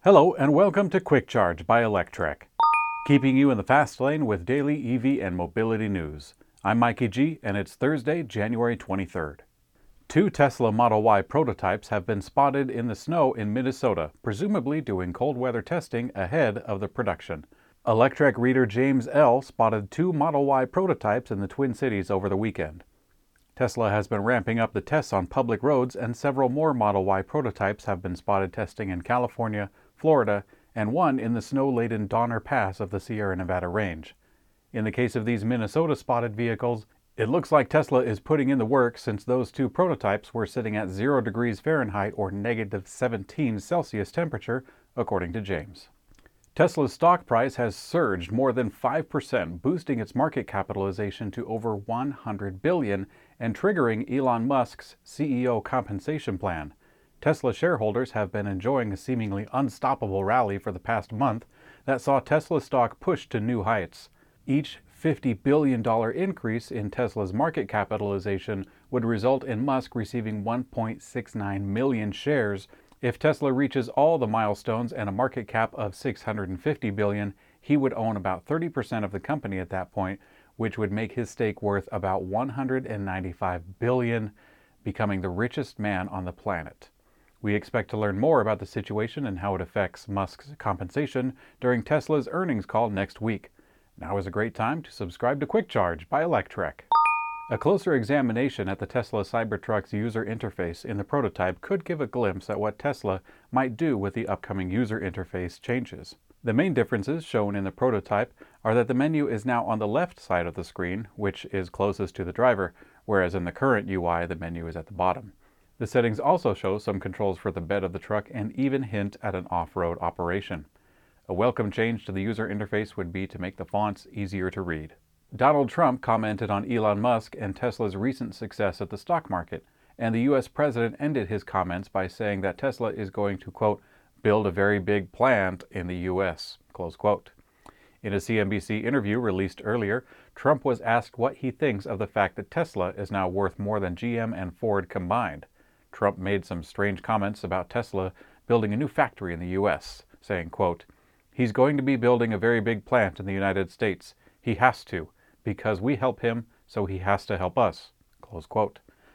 Hello and welcome to Quick Charge by Electrek, keeping you in the fast lane with daily EV and mobility news. I'm Mikey G and it's Thursday, January 23rd. Two Tesla Model Y prototypes have been spotted in the snow in Minnesota, presumably doing cold weather testing ahead of the production. Electrek reader James L. spotted two Model Y prototypes in the Twin Cities over the weekend. Tesla has been ramping up the tests on public roads, and several more Model Y prototypes have been spotted testing in California, Florida, and one in the snow-laden Donner Pass of the Sierra Nevada range. In the case of these Minnesota-spotted vehicles, it looks like Tesla is putting in the work since those two prototypes were sitting at 0 degrees Fahrenheit or negative 17 Celsius temperature, according to James. Tesla's stock price has surged more than 5%, boosting its market capitalization to over $100 billion and triggering Elon Musk's CEO compensation plan. Tesla shareholders have been enjoying a seemingly unstoppable rally for the past month that saw Tesla stock push to new heights. Each $50 billion increase in Tesla's market capitalization would result in Musk receiving 1.69 million shares. If Tesla reaches all the milestones and a market cap of $650 billion, he would own about 30% of the company at that point, which would make his stake worth about $195 billion, becoming the richest man on the planet. We expect to learn more about the situation and how it affects Musk's compensation during Tesla's earnings call next week. Now is a great time to subscribe to Quick Charge by Electrek. A closer examination at the Tesla Cybertruck's user interface in the prototype could give a glimpse at what Tesla might do with the upcoming user interface changes. The main differences shown in the prototype are that the menu is now on the left side of the screen, which is closest to the driver, whereas in the current UI the menu is at the bottom. The settings also show some controls for the bed of the truck and even hint at an off-road operation. A welcome change to the user interface would be to make the fonts easier to read. Donald Trump commented on Elon Musk and Tesla's recent success at the stock market, and the U.S. president ended his comments by saying that Tesla is going to, quote, build a very big plant in the U.S., close quote. In a CNBC interview released earlier, Trump was asked what he thinks of the fact that Tesla is now worth more than GM and Ford combined. Trump made some strange comments about Tesla building a new factory in the U.S., saying, quote, he's going to be building a very big plant in the United States. He has to, because we help him, so he has to help us, close quote.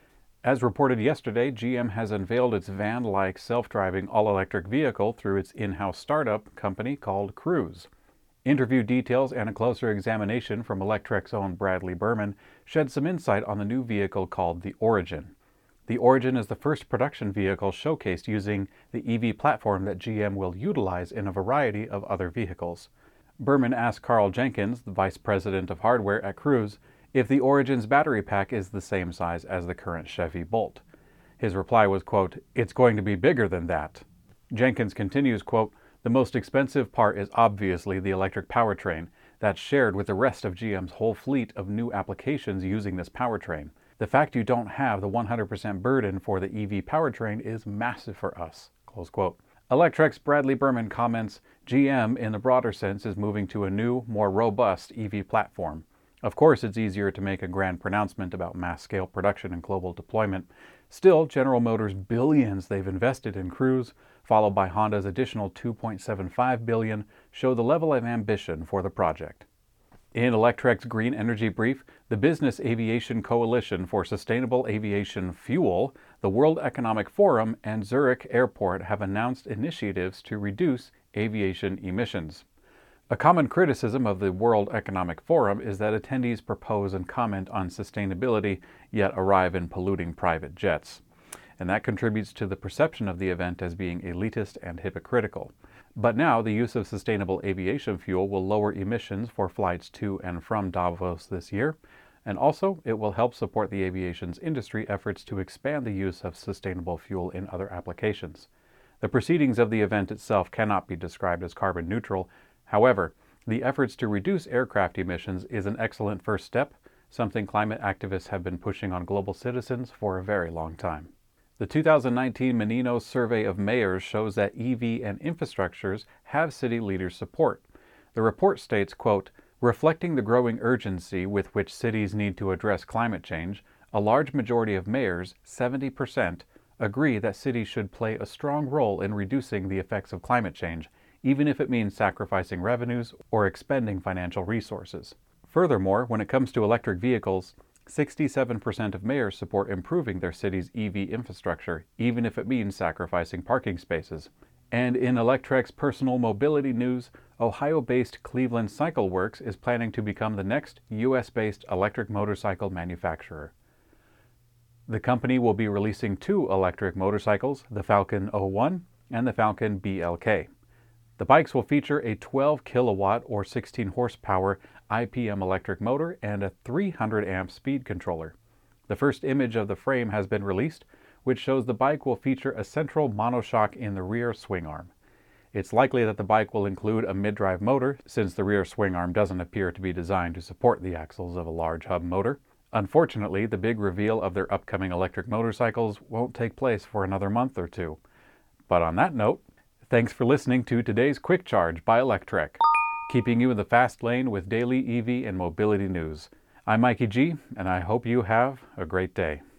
As reported yesterday, GM has unveiled its van-like self-driving all-electric vehicle through its in-house startup company called Cruise. Interview details and a closer examination from Electrek's own Bradley Berman shed some insight on the new vehicle called the Origin. The Origin is the first production vehicle showcased using the EV platform that GM will utilize in a variety of other vehicles. Berman asked Carl Jenkins, the vice president of hardware at Cruise, if the Origin's battery pack is the same size as the current Chevy Bolt. His reply was, quote, it's going to be bigger than that. Jenkins continues, quote, the most expensive part is obviously the electric powertrain that's shared with the rest of GM's whole fleet of new applications using this powertrain. The fact you don't have the 100% burden for the EV powertrain is massive for us, close quote. Electrek's Bradley Berman comments, GM, in the broader sense, is moving to a new, more robust EV platform. Of course, it's easier to make a grand pronouncement about mass-scale production and global deployment. Still, General Motors' billions they've invested in Cruise, followed by Honda's additional $2.75 billion, show the level of ambition for the project. In Electrek's Green Energy Brief, the Business Aviation Coalition for Sustainable Aviation Fuel, the World Economic Forum, and Zurich Airport have announced initiatives to reduce aviation emissions. A common criticism of the World Economic Forum is that attendees propose and comment on sustainability, yet arrive in polluting private jets. And that contributes to the perception of the event as being elitist and hypocritical. But now, the use of sustainable aviation fuel will lower emissions for flights to and from Davos this year, and also it will help support the aviation's industry efforts to expand the use of sustainable fuel in other applications. The proceedings of the event itself cannot be described as carbon neutral. However, the efforts to reduce aircraft emissions is an excellent first step, something climate activists have been pushing on global citizens for a very long time. The 2019 Menino Survey of Mayors shows that EV and infrastructures have city leaders' support. The report states, quote, reflecting the growing urgency with which cities need to address climate change, a large majority of mayors, 70%, agree that cities should play a strong role in reducing the effects of climate change, even if it means sacrificing revenues or expending financial resources. Furthermore, when it comes to electric vehicles, 67% of mayors support improving their city's EV infrastructure, even if it means sacrificing parking spaces. And in Electrek's personal mobility news, Ohio-based Cleveland Cycle Works is planning to become the next U.S.-based electric motorcycle manufacturer. The company will be releasing two electric motorcycles, the Falcon 01 and the Falcon BLK. The bikes will feature a 12 kilowatt or 16 horsepower IPM electric motor and a 300 amp speed controller. The first image of the frame has been released, which shows the bike will feature a central monoshock in the rear swing arm. It's likely that the bike will include a mid-drive motor, since the rear swing arm doesn't appear to be designed to support the axles of a large hub motor. Unfortunately, the big reveal of their upcoming electric motorcycles won't take place for another month or two. But on that note, thanks for listening to today's Quick Charge by Electrek, keeping you in the fast lane with daily EV and mobility news. I'm Mikey G, and I hope you have a great day.